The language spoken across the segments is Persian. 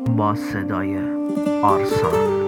با صدای آرسان.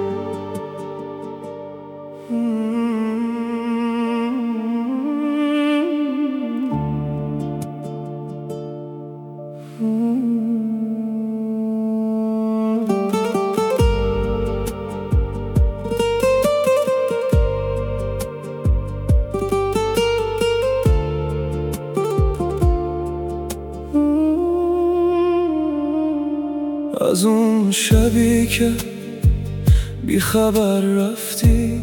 از اون شبی که بی خبر رفتی،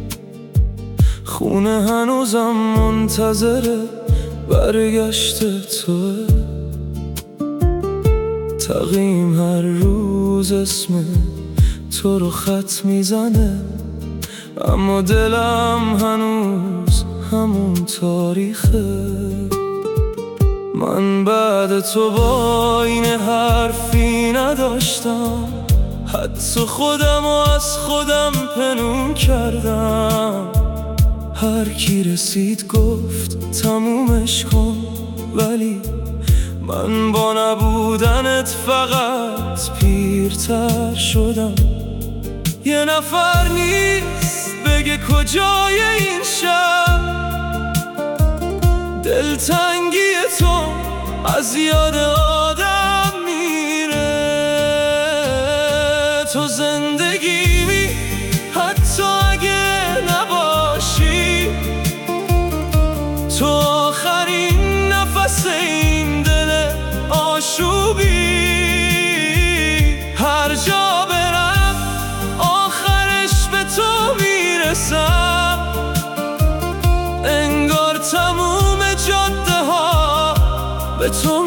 خونه هنوزم منتظر برگشت توه. تقویم هر روز اسم تو رو خط میزنه، اما دلم هنوز همون تاریخه. من بعد تو با این حرفی نداشتم، حتی خودم و از خودم پنهون کردم. هر کی رسید گفت تمومش کن، ولی من با نبودنت فقط پیرتر شدم. یه نفر نیست بگه کجای این شب، دلتنگی تو از یاد آدم میره. تو زندگیمی حتی اگه نباشی، تو آخرین نفس این دل آشوبی. هر جا برم آخرش به تو میرسم، انگار تموم جاده ها به تو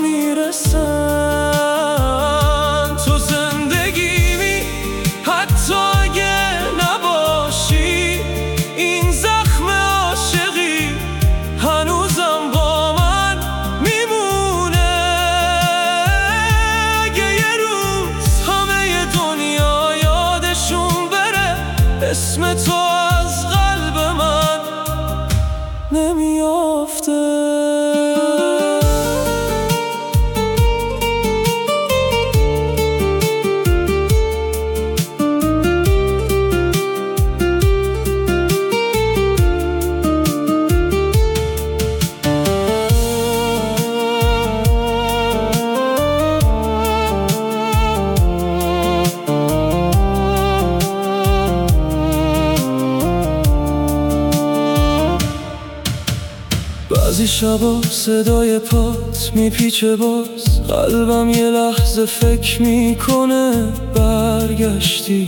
میرسن. تو زندگیمی حتی اگه نباشی، این زخم عاشقی هنوزم با من میمونه. اگه یه روز همه دنیا یادشون بره، اسم تو از قلب من نمیافته. بعضی شبا صدای پات میپیچه باز، قلبم یه لحظه فکر میکنه برگشتی.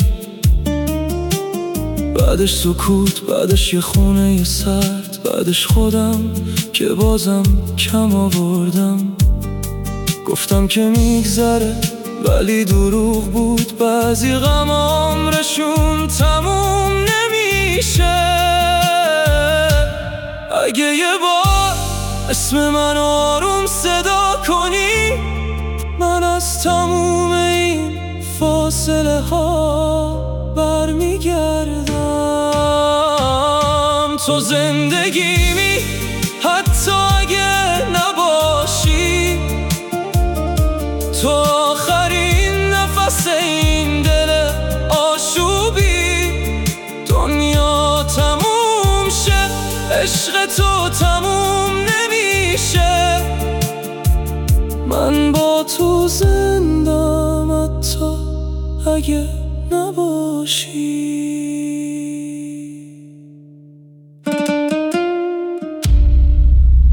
بعدش سکوت، بعدش یه خونه سرد، بعدش خودم که بازم کم آوردم. گفتم که میگذره ولی دروغ بود، بعضی غم عمرشون تموم نمیشه. اگه یه بار اسم من آروم صدا کنی، من از تموم این فاصله ها برمیگردم. تو زندگیمی حتی اگه نباشی، تو آخرین نفس این دل آشوبی. دنیا تموم شه، عشق تو تموم نمیشه. من با تو زندم حتی اگه نباشی.